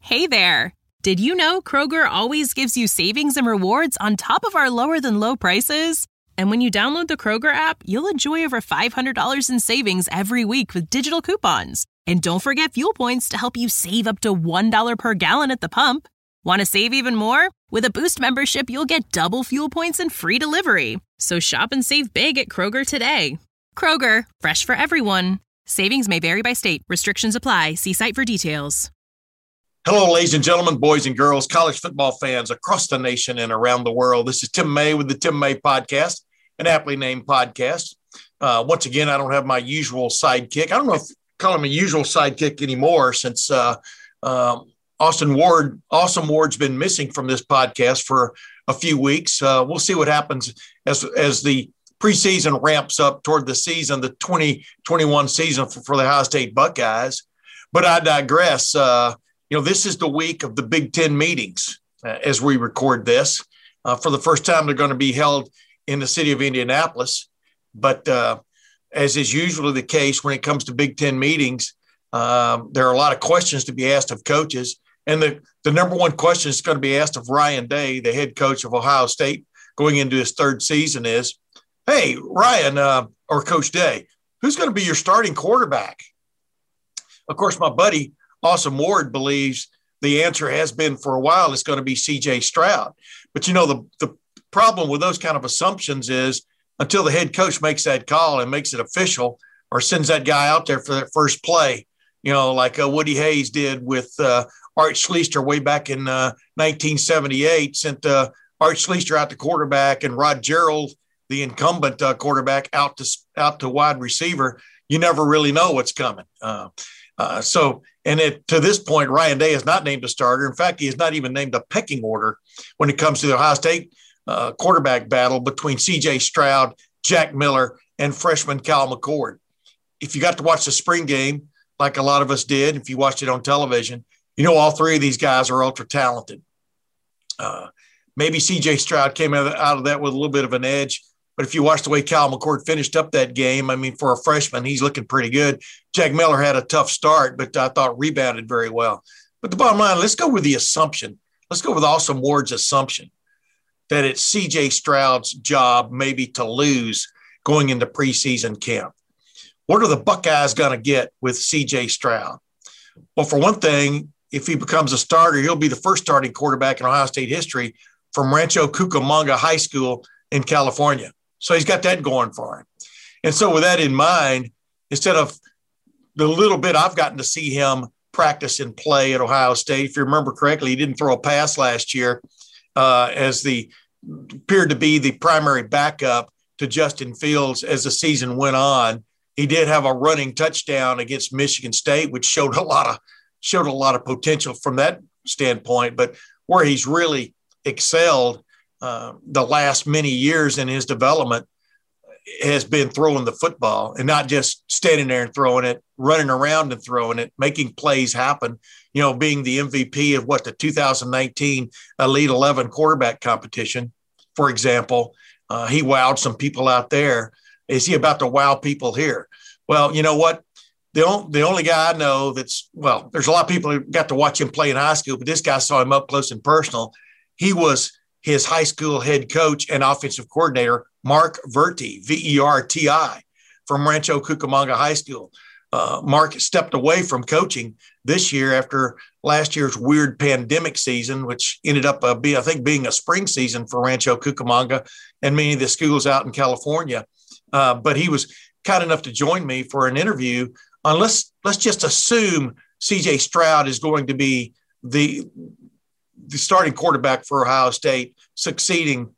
Hey there! Did you know Kroger always gives you savings and rewards on top of our lower-than-low prices? And when you download the Kroger app, you'll enjoy over $500 in savings every week with digital coupons. And don't forget fuel points to help you save up to $1 per gallon at the pump. Want to save even more? With a Boost membership, you'll get double fuel points and free delivery. So shop and save big at Kroger today. Kroger, fresh for everyone. Savings may vary by state. Restrictions apply. See site for details. Hello, ladies and gentlemen, boys and girls, college football fans across the nation and around the world. This is Tim May with the Tim May Podcast, an aptly named podcast. Once again, I don't have my usual sidekick. I don't know if I call him a usual sidekick anymore since Awesome Ward's been missing from this podcast for a few weeks. We'll see what happens as the preseason ramps up toward the season, the 2021 season for the Ohio State Buckeyes. But I digress. This is the week of the Big Ten meetings as we record this. For the first time, they're going to be held in the city of Indianapolis. But as is usually the case when it comes to Big Ten meetings, there are a lot of questions to be asked of coaches. And the number one question is going to be asked of Ryan Day, the head coach of Ohio State, going into his third season is, hey, Ryan, or Coach Day, who's going to be your starting quarterback? Of course, my buddy, Awesome Ward, believes the answer has been for a while it's going to be C.J. Stroud. But, the problem with those kind of assumptions is until the head coach makes that call and makes it official or sends that guy out there for that first play, like Woody Hayes did with Art Schlichter way back in 1978, sent Art Schlichter out to quarterback and Rod Gerald, the incumbent quarterback, out to wide receiver. You never really know what's coming. To this point, Ryan Day is not named a starter. In fact, he has not even named a pecking order when it comes to the Ohio State quarterback battle between C.J. Stroud, Jack Miller, and freshman Cal McCord. If you got to watch the spring game, like a lot of us did, if you watched it on television, all three of these guys are ultra talented. Maybe C.J. Stroud came out of that with a little bit of an edge. But if you watch the way Cal McCord finished up that game, for a freshman, he's looking pretty good. Jack Miller had a tough start, but I thought rebounded very well. But the bottom line, let's go with the assumption. Let's go with Awesome Ward's assumption that it's C.J. Stroud's job maybe to lose going into preseason camp. What are the Buckeyes going to get with C.J. Stroud? Well, for one thing, if he becomes a starter, he'll be the first starting quarterback in Ohio State history from Rancho Cucamonga High School in California. So he's got that going for him. And so with that in mind, instead of the little bit I've gotten to see him practice and play at Ohio State, if you remember correctly, he didn't throw a pass last year appeared to be the primary backup to Justin Fields as the season went on. He did have a running touchdown against Michigan State, which showed a lot of potential from that standpoint. But where he's really excelled the last many years in his development has been throwing the football and not just standing there and throwing it, running around and throwing it, making plays happen, being the MVP of the 2019 Elite 11 quarterback competition, for example. He wowed some people out there. Is he about to wow people here? Well, you know what? The only guy I know there's a lot of people who got to watch him play in high school, but this guy saw him up close and personal. He was his high school head coach and offensive coordinator, Mark Verti, Verti, from Rancho Cucamonga High School. Mark stepped away from coaching this year after last year's weird pandemic season, which ended up being a spring season for Rancho Cucamonga and many of the schools out in California. But he was kind enough to join me for an interview on let's just assume C.J. Stroud is going to be the starting quarterback for Ohio State, succeeding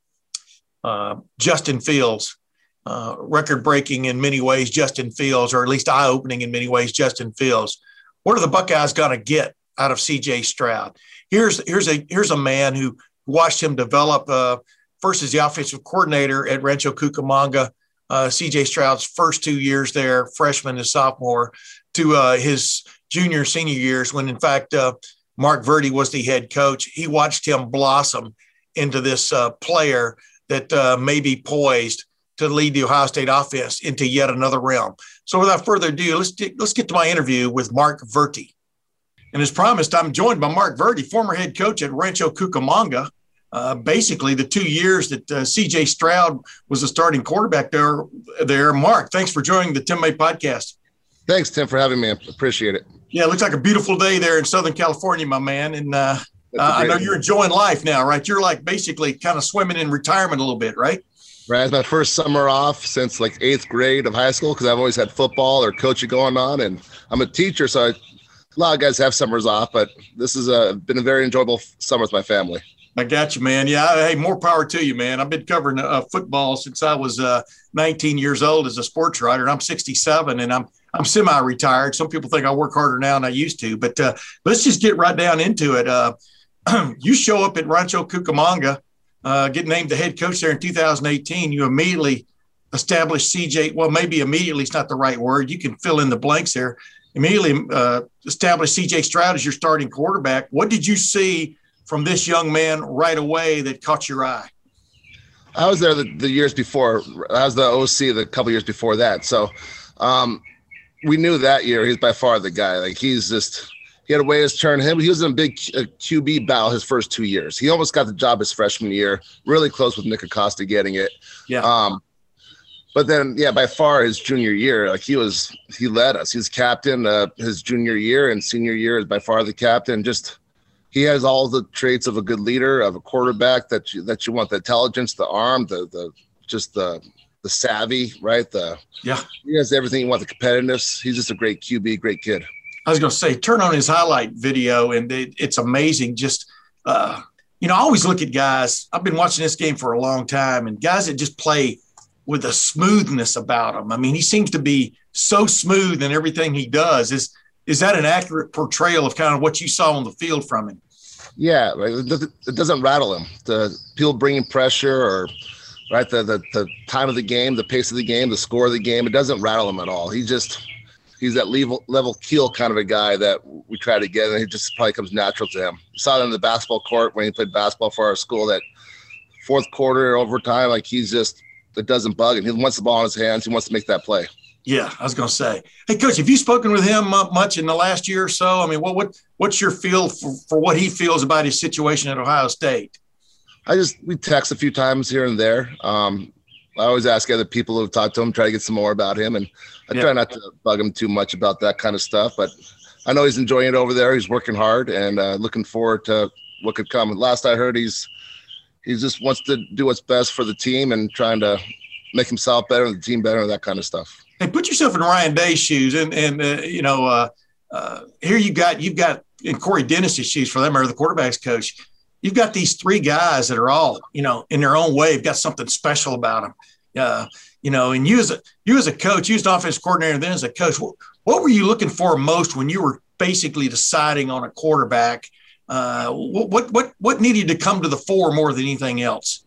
Justin Fields, record-breaking in many ways Justin Fields, or at least eye-opening in many ways Justin Fields. What are the Buckeyes going to get out of C.J. Stroud? Here's a man who watched him develop first as the offensive coordinator at Rancho Cucamonga, C.J. Stroud's first 2 years there, freshman and sophomore, to his junior, senior years when, in fact, Mark Verti was the head coach. He watched him blossom into this player that may be poised to lead the Ohio State offense into yet another realm. So without further ado, let's get to my interview with Mark Verti. And as promised, I'm joined by Mark Verde, former head coach at Rancho Cucamonga. Basically, the 2 years that C.J. Stroud was the starting quarterback there. Mark, thanks for joining the Tim May podcast. Thanks, Tim, for having me. I appreciate it. Yeah, it looks like a beautiful day there in Southern California, my man. And I know you're enjoying life now, right? You're like basically kind of swimming in retirement a little bit, right? Right. It's my first summer off since like 8th grade of high school because I've always had football or coaching going on. And I'm a teacher, so a lot of guys have summers off, but this has been a very enjoyable summer with my family. I got you, man. Yeah. Hey, more power to you, man. I've been covering football since I was 19 years old as a sports writer, and I'm 67, and I'm semi-retired. Some people think I work harder now than I used to, but let's just get right down into it. You show up at Rancho Cucamonga, get named the head coach there in 2018. You immediately established CJ. Well, maybe immediately is not the right word. You can fill in the blanks there. Immediately established CJ Stroud as your starting quarterback. What did you see from this young man right away that caught your eye? I was there the years before. I was the OC the couple years before that. So we knew that year he's by far the guy. Like he had a way to turn him. He was in a big QB battle his first 2 years. He almost got the job his freshman year, really close with Nick Acosta getting it. Yeah. But then, yeah, by far his junior year, like he led us. He was captain his junior year, and senior year is by far the captain. Just he has all the traits of a good leader, of a quarterback that you want: the intelligence, the arm, the savvy, right? He has everything you want. The competitiveness. He's just a great QB, great kid. I was going to say, turn on his highlight video, and it's amazing. Just, I always look at guys. I've been watching this game for a long time, and guys that just play with a smoothness about him. I mean, he seems to be so smooth in everything he does. Is that an accurate portrayal of kind of what you saw on the field from him? Yeah, right. It doesn't rattle him. The people bringing pressure or right the time of the game, the pace of the game, the score of the game, it doesn't rattle him at all. He's that level keel kind of a guy that we try to get, and it just probably comes natural to him. You saw it in the basketball court when he played basketball for our school, that fourth quarter overtime, like it doesn't bug him. He wants the ball in his hands. He wants to make that play. Yeah, I was going to say, hey, Coach, have you spoken with him much in the last year or so? I mean, what's your feel for what he feels about his situation at Ohio State? We text a few times here and there. I always ask other people who've talked to him, try to get some more about him. And I try not to bug him too much about that kind of stuff. But I know he's enjoying it over there. He's working hard and looking forward to what could come. Last I heard, he just wants to do what's best for the team and trying to make himself better and the team better and that kind of stuff. Hey, put yourself in Ryan Day's shoes. And here you've got in Corey Dennis's shoes, for them, or the quarterback's coach. You've got these three guys that are all, in their own way, have got something special about them. And you as a coach, you as an offensive coordinator, and then as a coach, what were you looking for most when you were basically deciding on a quarterback? What needed to come to the fore more than anything else?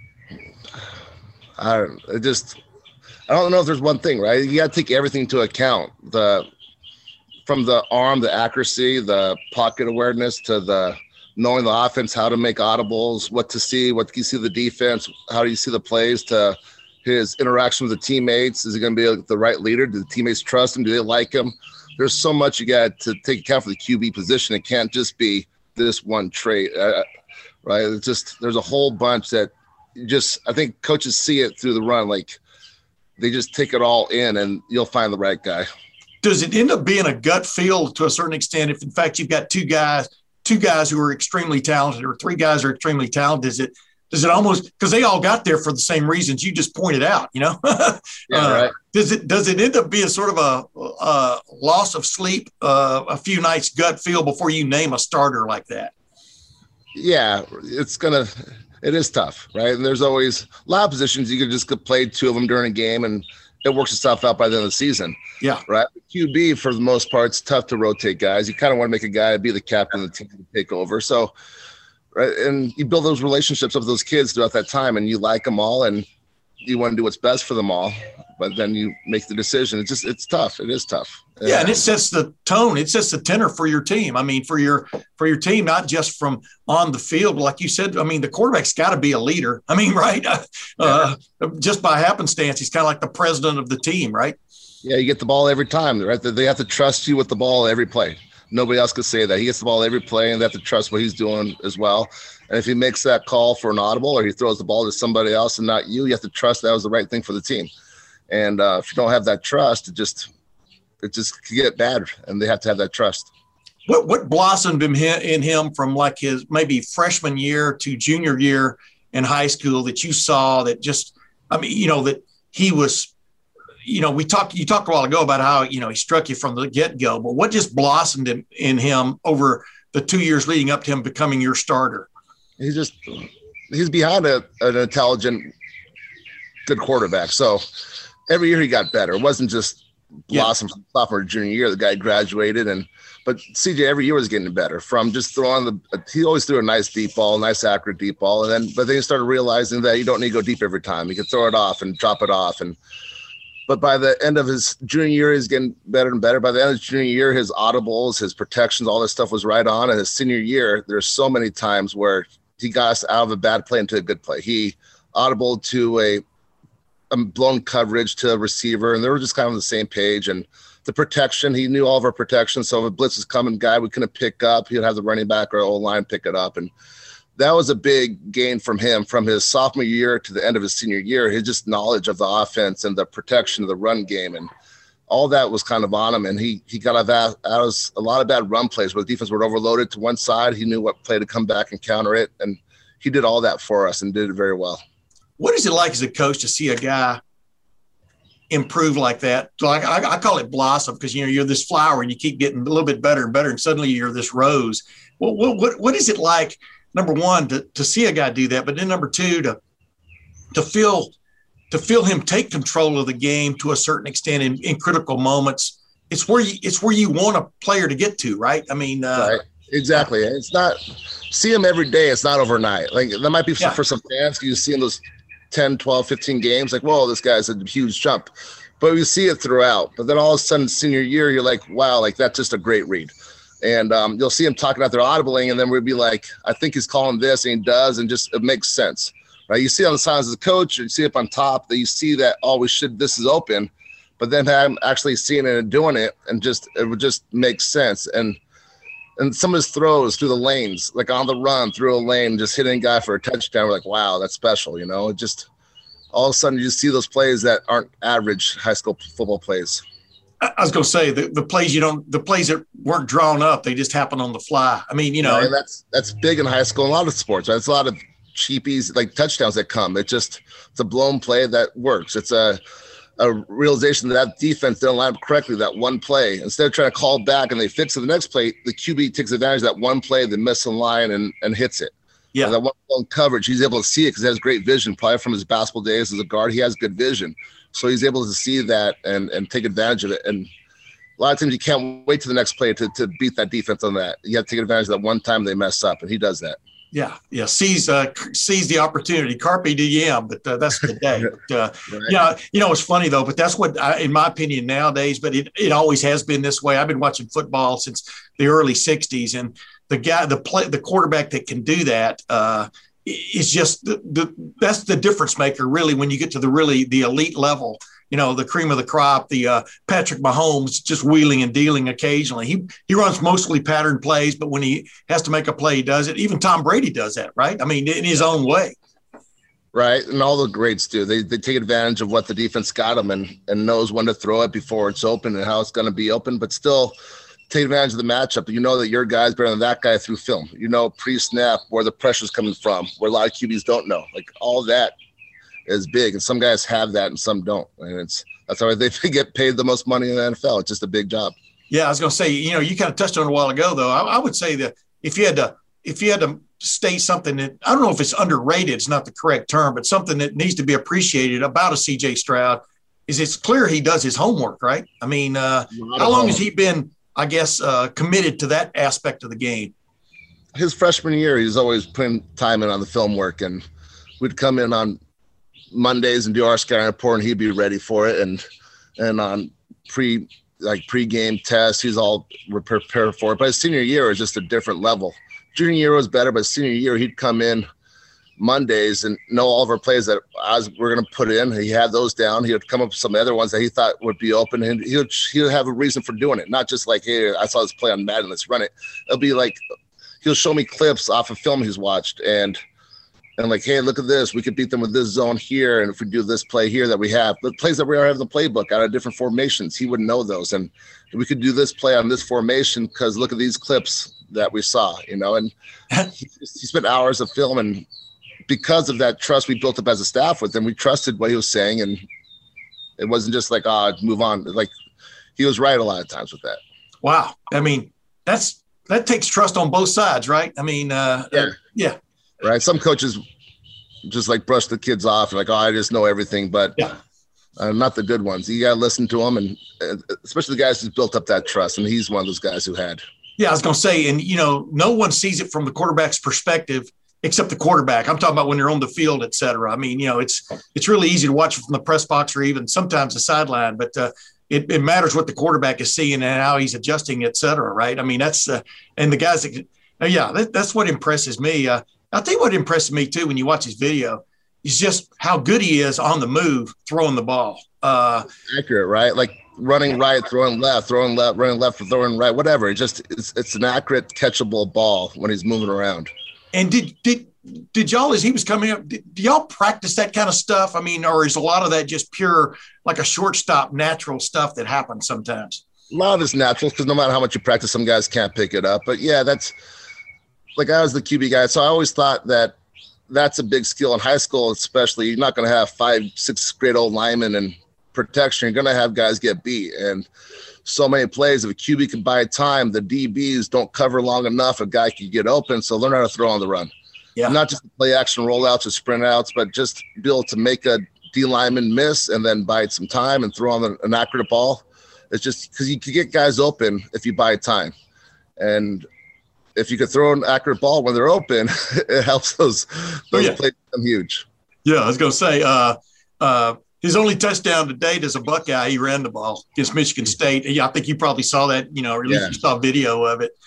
I don't know if there's one thing, right? You got to take everything into account. From the arm, the accuracy, the pocket awareness, to the knowing the offense, how to make audibles, what to see, what do you see the defense, how do you see the plays, to his interaction with the teammates. Is he going to be the right leader? Do the teammates trust him? Do they like him? There's so much you got to take account for the QB position. It can't just be this one trait, right? It's just, there's a whole bunch that I think coaches see it through the run. Like they just take it all in and you'll find the right guy. Does it end up being a gut feel to a certain extent? If in fact you've got two guys who are extremely talented, or three guys are extremely talented, does it almost, because they all got there for the same reasons you just pointed out, Yeah, right. Does it end up being sort of a loss of sleep, a few nights gut feel before you name a starter like that? Yeah, it is tough, right? And there's always a lot of positions you could just play two of them during a game and it works itself out by the end of the season. Yeah. Right. QB, for the most part, it's tough to rotate guys. You kind of want to make a guy be the captain of the team to take over. So, right. And you build those relationships with those kids throughout that time, and you like them all and you want to do what's best for them all, but then you make the decision. It's tough. It is tough. Yeah. And it sets the tone. It sets the tenor for your team. I mean, for your team, not just from on the field, like you said. I mean, the quarterback's got to be a leader. I mean, right. Just by happenstance, he's kind of like the president of the team, right? Yeah. You get the ball every time, right? They have to trust you with the ball every play. Nobody else could say that. He gets the ball every play, and they have to trust what he's doing as well. And if he makes that call for an audible or he throws the ball to somebody else and not you, you have to trust that was the right thing for the team. And if you don't have that trust, it just can get bad, and they have to have that trust. What blossomed in him from like his maybe freshman year to junior year in high school that you saw that just, I mean, you know, that he was, you know, you talked a while ago about how, you know, he struck you from the get-go, but what just blossomed in him over the 2 years leading up to him becoming your starter? He's behind an intelligent, good quarterback. So every year he got better. It wasn't just blossom from sophomore to junior year. The guy graduated, but CJ every year was getting better from just throwing he always threw a nice deep ball, nice accurate deep ball. But then he started realizing that you don't need to go deep every time. You can throw it off and drop it off. But by the end of his junior year, he's getting better and better. By the end of his junior year, his audibles, his protections, all this stuff was right on. And his senior year, there's so many times where he got us out of a bad play into a good play. He audibled to a blown coverage to a receiver, and they were just kind of on the same page. And the protection, he knew all of our protection. So if a blitz was coming, guy we couldn't pick up, he'd have the running back or O-line pick it up. And that was a big gain from him from his sophomore year to the end of his senior year. His just knowledge of the offense and the protection of the run game and all that was kind of on him. And he got out of a lot of bad run plays where the defense were overloaded to one side. He knew what play to come back and counter it. And he did all that for us and did it very well. What is it like as a coach to see a guy improve like that? Like I call it blossom because, you know, you're this flower and you keep getting a little bit better and better, and suddenly you're this rose. Well, what is it like, number one, to see a guy do that, but then number two, to feel him take control of the game to a certain extent in critical moments? It's where you want a player to get to, right? I mean, right. Exactly. It's not see him every day. It's not overnight. Like that might be for some fans. You see in those 10, 12, 15 games, like, whoa, this guy's a huge jump. But you see it throughout. But then all of a sudden, senior year, you're like, wow, like that's just a great read. And you'll see him talking about their audibling, and then we'll be like, I think he's calling this, and he does, and just it makes sense. Right? You see on the sides as a coach, you see up on top that you see that, this is open. But then I'm actually seeing it and doing it, and it would just make sense. And some of his throws through the lanes, like on the run through a lane, just hitting a guy for a touchdown, we're like, wow, that's special, you know? It just all of a sudden you just see those plays that aren't average high school football plays. I was going to say the plays that weren't drawn up, they just happen on the fly. I mean, you know, right, that's big in high school. In a lot of sports, right? It's a lot of cheapies, like touchdowns that come. It's a blown play that works. It's a realization that defense didn't line up correctly that one play. Instead of trying to call back and they fix it the next play, the QB takes advantage of that one play, they miss a line and hits it. Yeah. And that one blown coverage, he's able to see it because he has great vision, probably from his basketball days as a guard. He has good vision. So he's able to see that and take advantage of it. And a lot of times you can't wait to the next play to beat that defense on that. You have to take advantage of that one time they mess up, and he does that. Yeah. Seize the opportunity. Carpe diem, but that's the day. Right. Yeah, you know, it's funny though, but that's what, in my opinion, nowadays. But it always has been this way. I've been watching football since the early '60s, and the quarterback that can do that is just that's the difference maker. Really, when you get to the elite level. You know, the cream of the crop, the Patrick Mahomes just wheeling and dealing occasionally. He runs mostly pattern plays, but when he has to make a play, he does it. Even Tom Brady does that, right? I mean, in his own way. Right, and all the greats do. They take advantage of what the defense got them and knows when to throw it before it's open and how it's going to be open, but still take advantage of the matchup. You know that your guy's better than that guy through film. You know pre-snap where the pressure's coming from, where a lot of QBs don't know. Like all that is big, and some guys have that and some don't, and that's why they get paid the most money in the NFL. It's just a big job. Yeah, I was going to say, you know, you kind of touched on it a while ago, though. I would say that if you had to state something that, I don't know if it's underrated, it's not the correct term, but something that needs to be appreciated about a CJ Stroud is it's clear he does his homework, right? I mean, how long has he been, I guess, committed to that aspect of the game? His freshman year, he's always putting time in on the film work, and we'd come in on Mondays and do our scouting report, and he'd be ready for it. And on pre-game tests, he's all prepared for it. But his senior year was just a different level. Junior year was better, but senior year he'd come in Mondays and know all of our plays that we're going to put in. He had those down. He would come up with some other ones that he thought would be open, and he would have a reason for doing it. Not just like, hey, I saw this play on Madden, let's run it. It'll be like he'll show me clips off of film he's watched, and like, hey, look at this. We could beat them with this zone here, and if we do this play here that we have, the plays that we already have in the playbook out of different formations, he would know those, and we could do this play on this formation because look at these clips that we saw, and he spent hours of film, and because of that trust we built up as a staff with him, we trusted what he was saying, and it wasn't just like, move on. Like, he was right a lot of times with that. Wow. I mean, that takes trust on both sides, right? I mean, yeah. Right. Some coaches just like brush the kids off and like, I just know everything, but not the good ones. You got to listen to them, and especially the guys who's built up that trust, and he's one of those guys who had. Yeah, I was going to say, and, no one sees it from the quarterback's perspective except the quarterback. I'm talking about when you're on the field, et cetera. I mean, it's really easy to watch it from the press box or even sometimes the sideline, but it matters what the quarterback is seeing and how he's adjusting, et cetera, right? I mean, that's and the guys that's what impresses me. I'll tell you what impresses me, too, when you watch his video is just how good he is on the move, throwing the ball. Accurate, right? Like running right, throwing left, running left, throwing right, whatever. It's an accurate, catchable ball when he's moving around. And did y'all, as he was coming up, do y'all practice that kind of stuff? I mean, or is a lot of that just pure, like a shortstop, natural stuff that happens sometimes? A lot of it's natural because no matter how much you practice, some guys can't pick it up. But, yeah, that's – like I was the QB guy, so I always thought that that's a big skill in high school especially. You're not going to have 5, 6 grade old linemen and protection. You're going to have guys get beat. And so many plays, if a QB can buy time, the DBs don't cover long enough, a guy can get open, so learn how to throw on the run. Yeah. Not just play action rollouts or sprint outs, but just be able to make a D lineman miss and then buy some time and throw on an accurate ball. It's just because you can get guys open if you buy time. And if you could throw an accurate ball when they're open, it helps those plays become huge. Yeah, I was going to say, his only touchdown to date as a Buckeye, he ran the ball against Michigan State. Yeah, I think you probably saw that, or at least you saw video of it.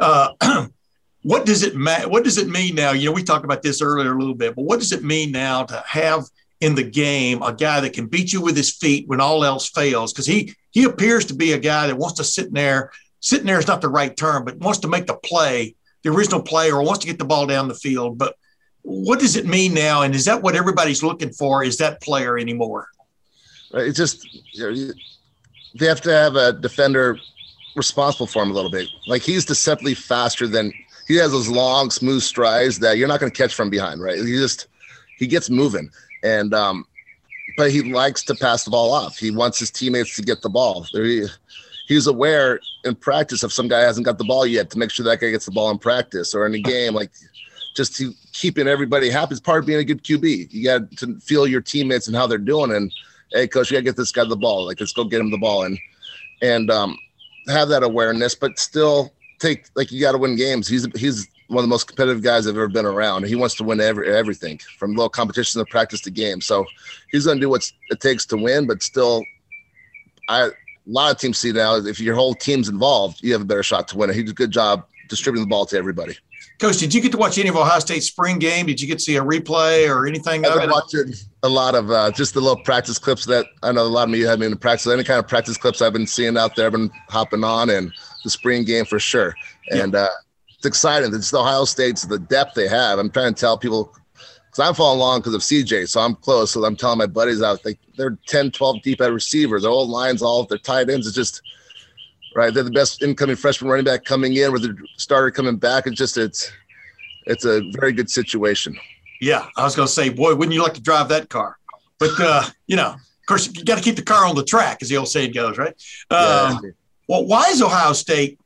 What does it mean now? We talked about this earlier a little bit, but what does it mean now to have in the game a guy that can beat you with his feet when all else fails? Because he appears to be a guy that wants to sit in there. Sitting there is not the right term, but wants to make the play, the original play, or wants to get the ball down the field. But what does it mean now? And is that what everybody's looking for? Is that player anymore? It's just they have to have a defender responsible for him a little bit. Like, he's deceptively faster than – he has those long, smooth strides that you're not going to catch from behind, right? He gets moving. And but he likes to pass the ball off. He wants his teammates to get the ball. He's aware in practice if some guy hasn't got the ball yet to make sure that guy gets the ball in practice or in a game, like just keeping everybody happy is part of being a good QB. You got to feel your teammates and how they're doing. And, hey, coach, you got to get this guy the ball. Like, let's go get him the ball and have that awareness, but still you got to win games. He's one of the most competitive guys I've ever been around. He wants to win everything from low competition to practice to game. So he's going to do what it takes to win, but still a lot of teams see now if your whole team's involved, you have a better shot to win it. He did a good job distributing the ball to everybody. Coach, did you get to watch any of Ohio State's spring game? Did you get to see a replay or anything? I've been watching a lot of just the little practice clips that I know a lot of you have been in practice. Any kind of practice clips I've been seeing out there, I've been hopping on, and the spring game for sure. And it's exciting. It's the Ohio State's the depth they have. I'm trying to tell people because I'm following along because of CJ, so I'm close. So I'm telling my buddies out they're 10, 12 deep at receivers. Their old lines, all of their tight ends. It's just right. They're the best incoming freshman running back coming in with the starter coming back. It's a very good situation. Yeah, I was going to say, boy, wouldn't you like to drive that car? But of course, you got to keep the car on the track, as the old saying goes, right? Well, why is Ohio State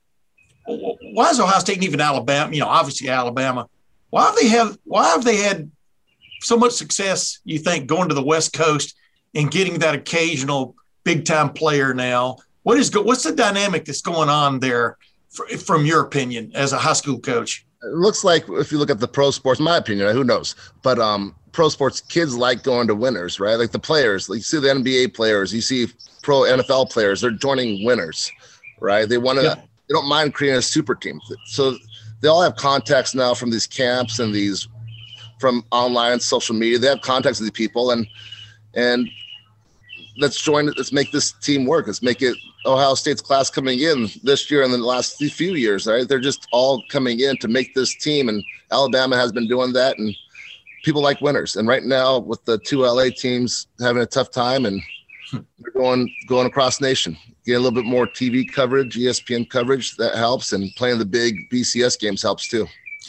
and even Alabama? Obviously Alabama. Why have they had so much success? You think going to the West Coast and getting that occasional big time player now? What's the dynamic that's going on there, from your opinion, as a high school coach? It looks like if you look at the pro sports, in my opinion, who knows? But pro sports, kids like going to winners, right? Like the players, you see the NBA players, you see pro NFL players, they're joining winners, right? They want to. Yeah. They don't mind creating a super team. So they all have contacts now from these camps and these from online social media. They have contacts with the people, and let's make this team work. Let's make it Ohio State's class coming in this year and the last few years, right? They're just all coming in to make this team, and Alabama has been doing that, and people like winners. And right now with the two LA teams having a tough time, and they're going across the nation, get a little bit more TV coverage, ESPN coverage, that helps, and playing the big BCS games helps too.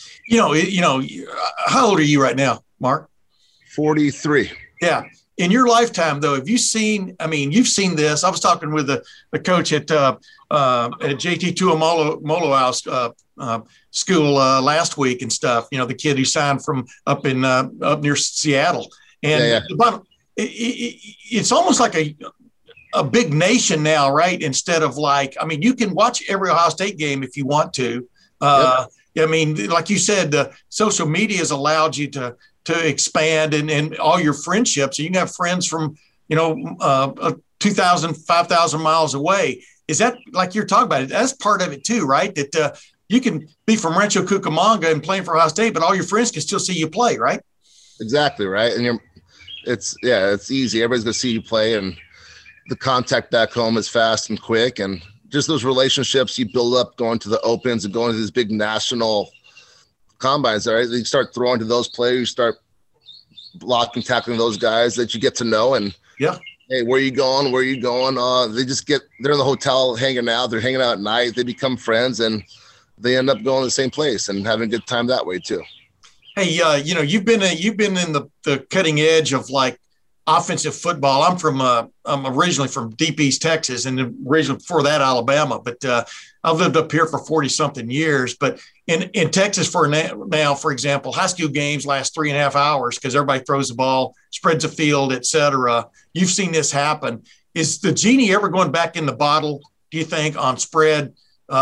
How old are you right now, Mark? 43. Yeah. In your lifetime, though, you've seen this. I was talking with the coach at JT Tuimoloau's school last week and stuff. The kid who signed from up near Seattle, and it's almost like a big nation now, right? Instead of you can watch every Ohio State game if you want to. Like you said, the social media has allowed you to expand and all your friendships. You can have friends from, 2,000, 5,000 miles away. Is that like you're talking about it? That's part of it too, right? That you can be from Rancho Cucamonga and playing for Ohio State, but all your friends can still see you play, right? Exactly, right. And it's easy. Everybody's going to see you play, and the contact back home is fast and quick. And just those relationships you build up going to the opens and going to these big national combines, right? You start throwing to those players, you start blocking, tackling those guys that you get to know, and hey, where you going? They're in the hotel hanging out. They're hanging out at night. They become friends, and they end up going to the same place and having a good time that way too. Hey, you've been in the cutting edge of offensive football. I'm originally from Deep East Texas, and originally before that Alabama, but I've lived up here for 40 something years. But in Texas now, for example, high school games last 3.5 hours because everybody throws the ball, spreads the field, et cetera. You've seen this happen. Is the genie ever going back in the bottle, do you think, on spread,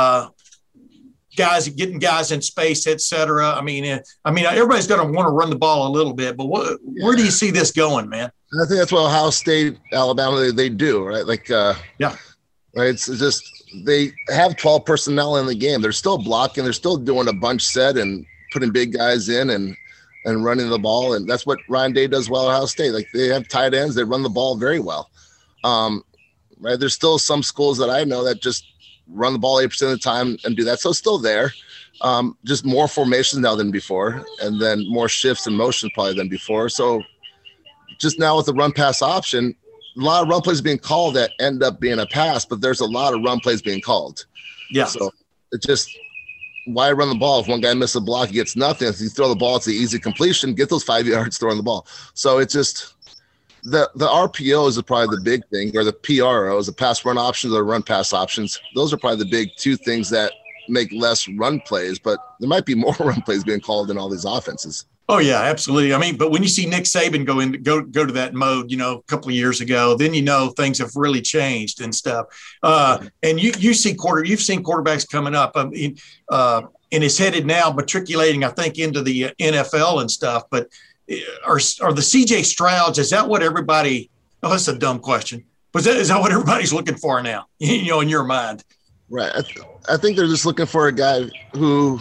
getting guys in space, et cetera? Everybody's going to want to run the ball a little bit, but where do you see this going, man? I think that's what Ohio State, Alabama, they do, right? Right. It's just they have 12 personnel in the game. They're still blocking. They're still doing a bunch set and putting big guys in and running the ball. And that's what Ryan Day does well at Ohio State. They have tight ends. They run the ball very well. Right. There's still some schools that I know that just run the ball 8% of the time and do that. So it's still there. Just more formations now than before, and then more shifts and motion probably than before. So just now with the run pass option, a lot of run plays being called that end up being a pass, but there's a lot of run plays being called. Yeah. So it just, why run the ball? If one guy misses a block, he gets nothing. If you throw the ball, it's the easy completion, get those 5 yards throwing the ball. So it's just the RPOs are probably the big thing, or the PROs, the pass run options or run pass options. Those are probably the big two things that make less run plays, but there might be more run plays being called in all these offenses. Oh yeah, absolutely. But when you see Nick Saban go to that mode, a couple of years ago, then things have really changed and stuff. And you've seen quarterbacks coming up. And is headed now matriculating, I think, into the NFL and stuff. But are the CJ Strouds? Is that what everybody? Oh, that's a dumb question. But is that what everybody's looking for now? In your mind, right? I think they're just looking for a guy who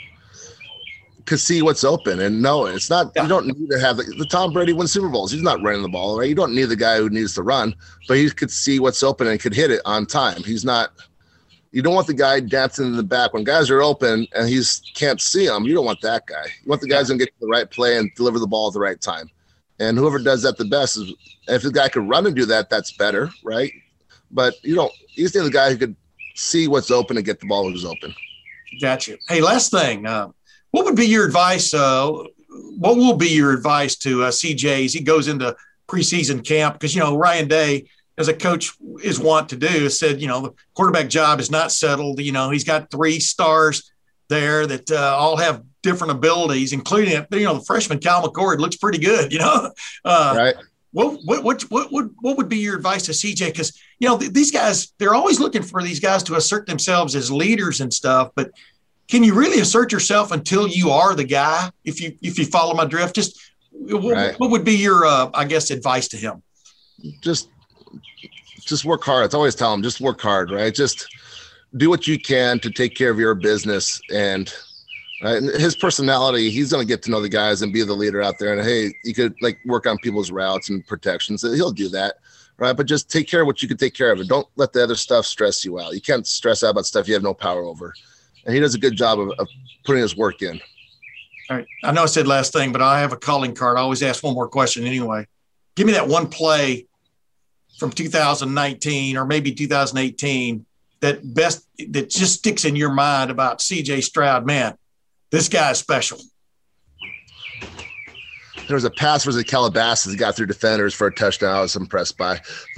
could see what's open and know it. It's not, you don't need to have the Tom Brady wins Super Bowls. He's not running the ball, right? You don't need the guy who needs to run, but he could see what's open and could hit it on time. You don't want the guy dancing in the back when guys are open and can't see them. You don't want that guy. You want the guys who can get to the right play and deliver the ball at the right time. And whoever does that the best is, if the guy could run and do that, that's better, right? But you just need the guy who could see what's open and get the ball when it's open. Gotcha. Hey, last thing. What would be your advice? What will be your advice to CJ as he goes into preseason camp? Because, Ryan Day, as a coach is wont to do, has said, the quarterback job is not settled. He's got 3 stars there that all have different abilities, including, the freshman Cal McCord looks pretty good, Right. What would be your advice to CJ? Because, these guys, they're always looking for these guys to assert themselves as leaders and stuff, but can you really assert yourself until you are the guy? If you follow my drift, what would be your, advice to him? Just work hard. I always tell him, just work hard, right? Just do what you can to take care of your business and Right? And his personality, he's going to get to know the guys and be the leader out there. And hey, you could like work on people's routes and protections. He'll do that, right? But just take care of what you can take care of. And don't let the other stuff stress you out. You can't stress out about stuff you have no power over. And he does a good job of putting his work in. All right. I know I said last thing, but I have a calling card. I always ask one more question anyway. Give me that one play from 2019 or maybe 2018 that just sticks in your mind about C.J. Stroud. Man, this guy is special. There was a pass versus Calabasas that got through defenders for a touchdown I was impressed by.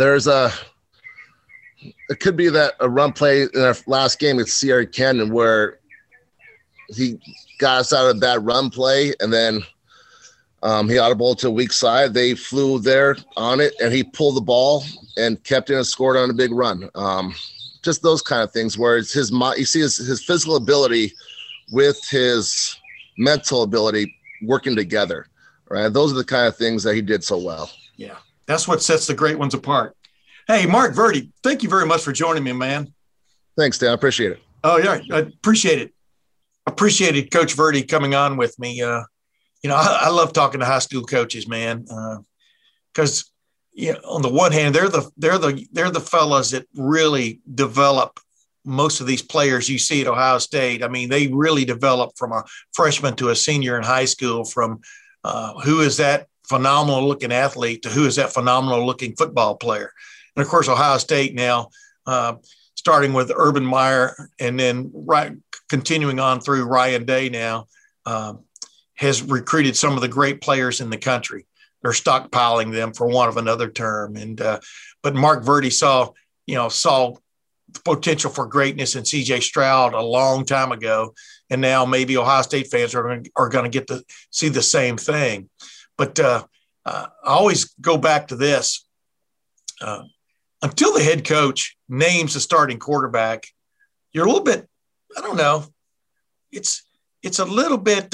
It could be that a run play in our last game with Sierra Canyon where he got us out of a bad run play and then he audibled to a weak side. They flew there on it and he pulled the ball and kept it and scored on a big run. Just those kind of things where it's you see his physical ability with his mental ability working together, right? Those are the kind of things that he did so well. Yeah, that's what sets the great ones apart. Hey, Mark Verdi, thank you very much for joining me, man. Thanks, Dan. I appreciate it. Oh, yeah, I appreciate it. Appreciated Coach Verdi coming on with me. I love talking to high school coaches, man, because on the one hand, they're the fellas that really develop most of these players you see at Ohio State. I mean, they really develop from a freshman to a senior in high school, from who is that phenomenal looking athlete to who is that phenomenal looking football player. And of course, Ohio State now, starting with Urban Meyer and then continuing on through Ryan Day now, has recruited some of the great players in the country. They're stockpiling them, for want of another term. But Mark Verdi saw the potential for greatness in C.J. Stroud a long time ago, and now maybe Ohio State fans are going to get to see the same thing. But I always go back to this. Until the head coach names the starting quarterback, you're a little bit, I don't know, it's a little bit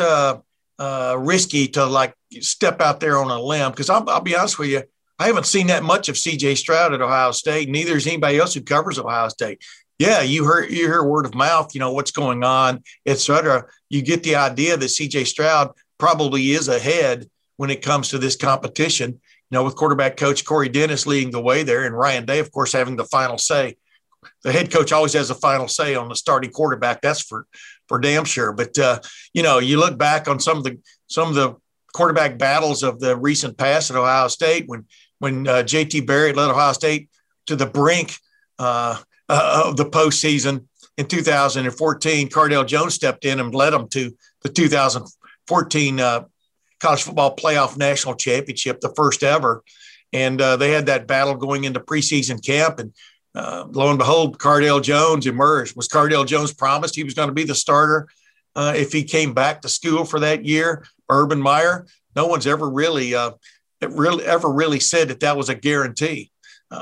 risky to like step out there on a limb, because I'll be honest with you, I haven't seen that much of C.J. Stroud at Ohio State. Neither is anybody else who covers Ohio State. Yeah, you hear word of mouth, what's going on, et cetera. You get the idea that C.J. Stroud probably is ahead when it comes to this competition, with quarterback coach Corey Dennis leading the way there and Ryan Day, of course, having the final say. The head coach always has the final say on the starting quarterback. That's for damn sure. But, you look back on some of the quarterback battles of the recent past at Ohio State when J.T. Barrett led Ohio State to the brink of the postseason in 2014. Cardale Jones stepped in and led them to the 2014 College Football Playoff National Championship, the first ever. And they had that battle going into preseason camp. And lo and behold, Cardale Jones emerged. Was Cardale Jones promised he was going to be the starter if he came back to school for that year? Urban Meyer? No one's ever really said that was a guarantee.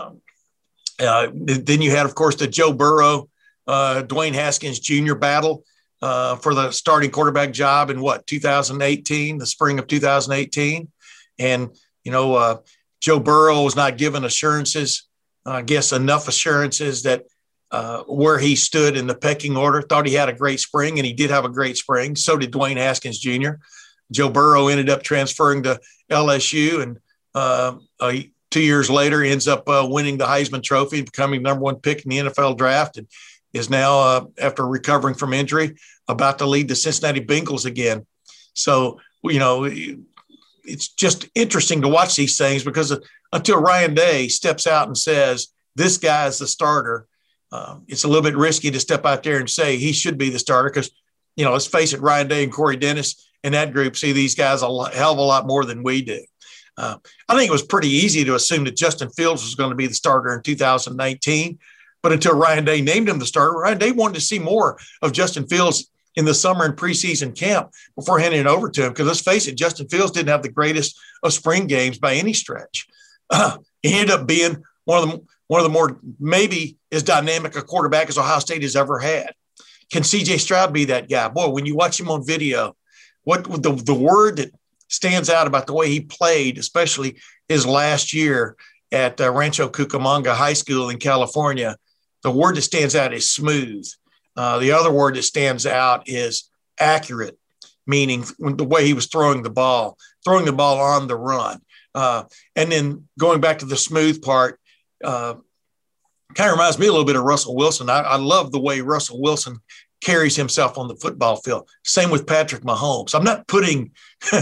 Then you had, of course, the Joe Burrow, Dwayne Haskins Jr. battle for the starting quarterback job in 2018, the spring of 2018. And, Joe Burrow was not given assurances, I guess enough assurances that where he stood in the pecking order. Thought he had a great spring, and he did have a great spring. So did Dwayne Haskins Jr. Joe Burrow ended up transferring to LSU, and 2 years later ends up winning the Heisman Trophy, becoming number one pick in the NFL draft, and is now, after recovering from injury, about to lead the Cincinnati Bengals again. So, it's just interesting to watch these things, because until Ryan Day steps out and says, this guy is the starter, it's a little bit risky to step out there and say he should be the starter, because, let's face it, Ryan Day and Corey Dennis and that group see these guys a hell of a lot more than we do. I think it was pretty easy to assume that Justin Fields was going to be the starter in 2019, but until Ryan Day named him the starter, Ryan Day wanted to see more of Justin Fields in the summer and preseason camp before handing it over to him. Because let's face it, Justin Fields didn't have the greatest of spring games by any stretch. He ended up being one of the more, maybe as dynamic a quarterback as Ohio State has ever had. Can C.J. Stroud be that guy? Boy, when you watch him on video, what the word that stands out about the way he played, especially his last year at Rancho Cucamonga High School in California, the word that stands out is smooth. The other word that stands out is accurate, meaning the way he was throwing the ball on the run. And then going back to the smooth part, kind of reminds me a little bit of Russell Wilson. I love the way Russell Wilson carries himself on the football field. Same with Patrick Mahomes. I'm not putting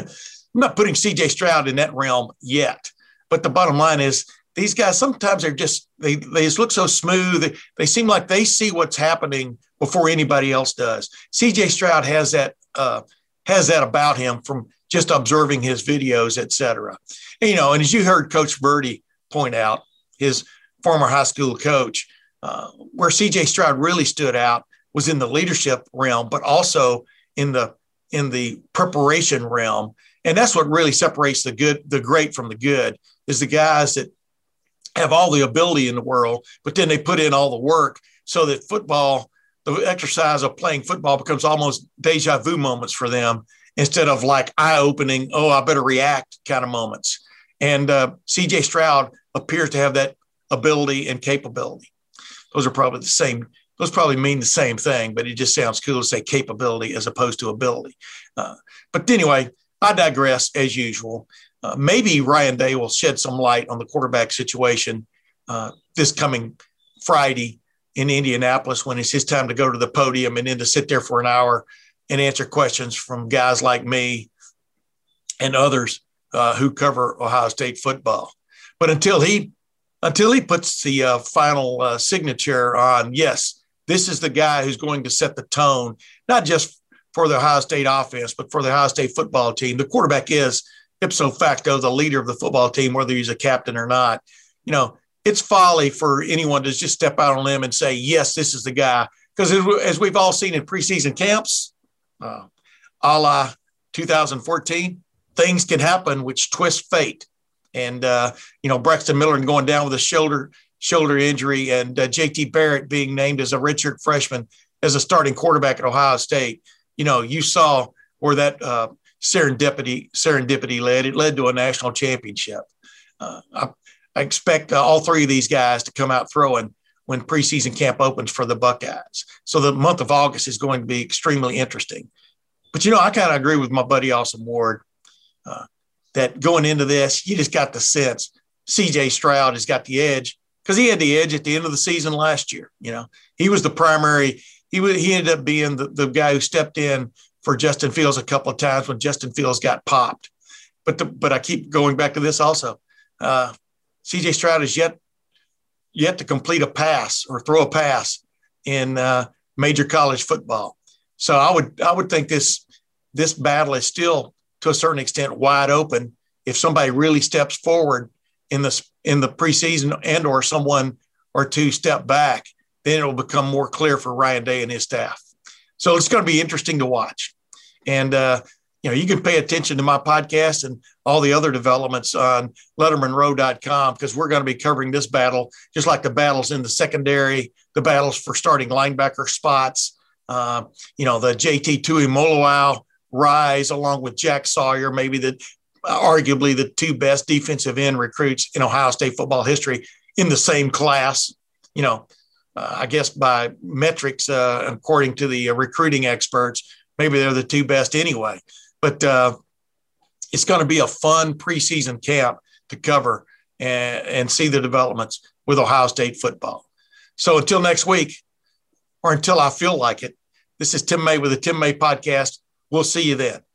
C.J. Stroud in that realm yet. But the bottom line is these guys, sometimes they just look so smooth. They seem like they see what's happening before anybody else does. C.J. Stroud has that about him from just observing his videos, et cetera. And as you heard Coach Verdi point out, his former high school coach, where C.J. Stroud really stood out was in the leadership realm, but also in the preparation realm. And that's what really separates the great from the good, is the guys that have all the ability in the world, but then they put in all the work so that football, the exercise of playing football, becomes almost deja vu moments for them instead of like eye-opening, oh, I better react kind of moments. And C.J. Stroud appears to have that ability and capability. Those probably mean the same thing, but it just sounds cool to say capability as opposed to ability. But anyway, I digress as usual. Maybe Ryan Day will shed some light on the quarterback situation this coming Friday in Indianapolis when it's his time to go to the podium and then to sit there for an hour and answer questions from guys like me and others who cover Ohio State football. But until he puts the final signature on, yes, this is the guy who's going to set the tone, not just for the Ohio State offense, but for the Ohio State football team. The quarterback is ipso facto the leader of the football team, whether he's a captain or not. It's folly for anyone to just step out on a limb and say, yes, this is the guy. Because as we've all seen in preseason camps, a la 2014, things can happen which twist fate. And, Braxton Miller going down with a shoulder injury, and J.T. Barrett being named as a redshirt freshman as a starting quarterback at Ohio State. You saw where that serendipity led. It led to a national championship. I expect all three of these guys to come out throwing when preseason camp opens for the Buckeyes. So the month of August is going to be extremely interesting. But, I kind of agree with my buddy Austin Ward that going into this, you just got the sense C.J. Stroud has got the edge because he had the edge at the end of the season last year. He was the primary. He ended up being the guy who stepped in for Justin Fields a couple of times when Justin Fields got popped. But I keep going back to this also. C.J. Stroud is yet to complete a pass or throw a pass in major college football. So I would think this battle is still to a certain extent wide open. If somebody really steps forward in the preseason and or someone or two step back, then it will become more clear for Ryan Day and his staff. So it's going to be interesting to watch. And, you can pay attention to my podcast and all the other developments on LettermanRow.com because we're going to be covering this battle, just like the battles in the secondary, the battles for starting linebacker spots, the JT Tuimoloau rise along with Jack Sawyer, maybe arguably the two best defensive end recruits in Ohio State football history in the same class, I guess by metrics, according to the recruiting experts, maybe they're the two best anyway. But it's going to be a fun preseason camp to cover and see the developments with Ohio State football. So until next week, or until I feel like it, this is Tim May with the Tim May Podcast. We'll see you then.